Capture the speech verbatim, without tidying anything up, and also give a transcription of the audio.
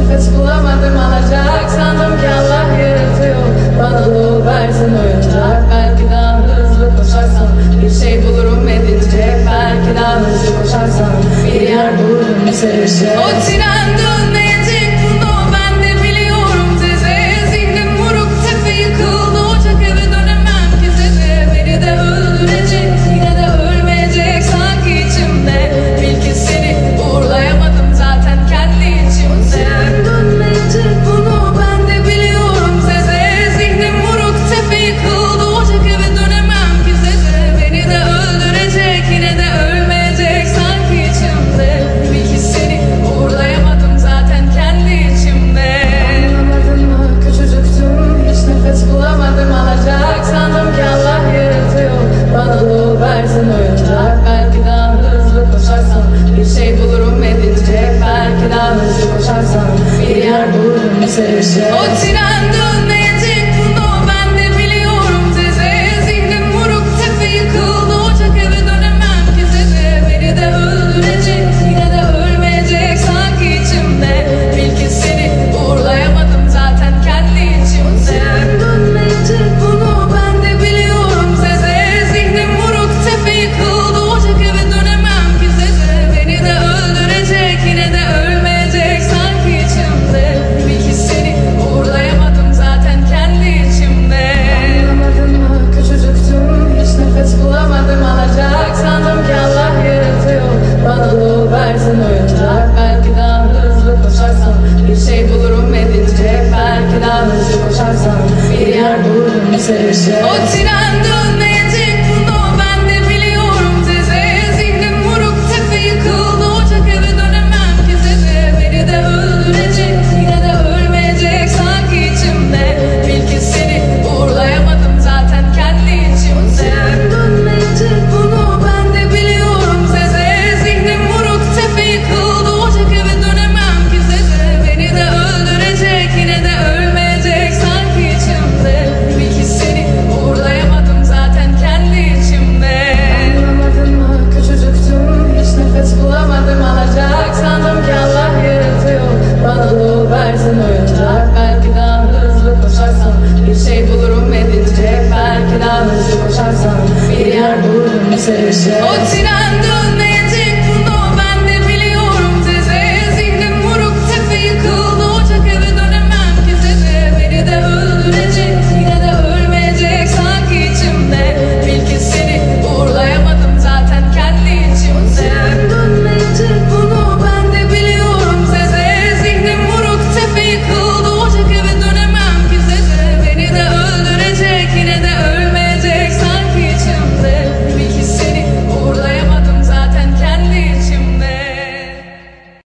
nefes bulamadım alacak. Sandım ki Allah yaratıyor bana yol versin oyuncak. Belki daha hızlı koşarsam bir şey bulurum edince. Belki daha hızlı koşarsam bir yer bulurum sevecek. O tren dönmeyecek, bunu ben de biliyorum teze. Zihnim vuruk tefe yıkıldı, ocak eve dönemem ki teze. Beni de öldürecek, yine de ölmeyecek sanki içimde. Bil ki seni uğurlayamadım zaten kendi içimde. Tren dönmeyecek, bunu ben de biliyorum teze. Zihnim vuruk tefe yıkıldı, ocak eve dönemem ki teze. Beni de öldürecek, yine de ölmeyecek sanki içimde. Bil ki seni uğurlayamadım zaten kendi içimde. Anlamadın mı? Küçücüktüm, hiç nefes bulamadım alacak. Sandım ki Allah yaratıyor bana yol versin oyuncak. Belki daha hızlı koşarsam bir şey bulurum edince. Belki daha hızlı koşarsam bir yer bulurum sevecek. O tren dönmeyecek, bunu ben de biliyorum teze. Zihnim vuruk tefe yıkıldı, ocak eve dönemem ki teze. Beni de öldürecek, yine de ölmeyecek sanki içimde. Bil ki seni uğurlayamadım zaten kendi içimde. O tren dönmeyecek, bunu ben de biliyorum teze. Zihnim vuruk tefe yıkıldı, ocak eve dönemem ki teze. Beni de öldürecek, yine de ölmeyecek sanki içimde. Bil ki seni uğurlayamadım zaten kendi içimde. Anlamadın mı? Küçücüktüm, hiç nefes bulamadım alacak. Sandım ki Allah yaratıyor bana yol versin oyuncak. Belki daha hızlı koşarsam bir şey bulurum edince. Belki daha hızlı koşarsam bir yer bulurum sevecek. O tren dönmeyecek, bunu ben de biliyorum teze. Zihnim vuruk tefe yıkıldı, ocak eve dönemem ki teze. Beni de öldürecek, yine de ölmeyecek sanki içimde. Bil ki seni uğurlayamadım zaten kendi içimde. O tren dönmeyecek, bunu ben de biliyorum teze. Zihnim vuruk tefe yıkıldı, ocak eve dönemem ki teze. Beni de öldürecek, yine de ölmeyecek sanki içimde. Bil ki seni uğurlayamadım zaten kendi içimde. Anlamadın mı? Küçücüktüm, hiç nefes bulamadım alacak. Sandım ki Allah yaratıyor bana yol versin oyuncak. Belki daha hızlı koşarsam bir şey bulurum edince. Belki daha hızlı koşarsam bir yer bulurum sevecek. O tren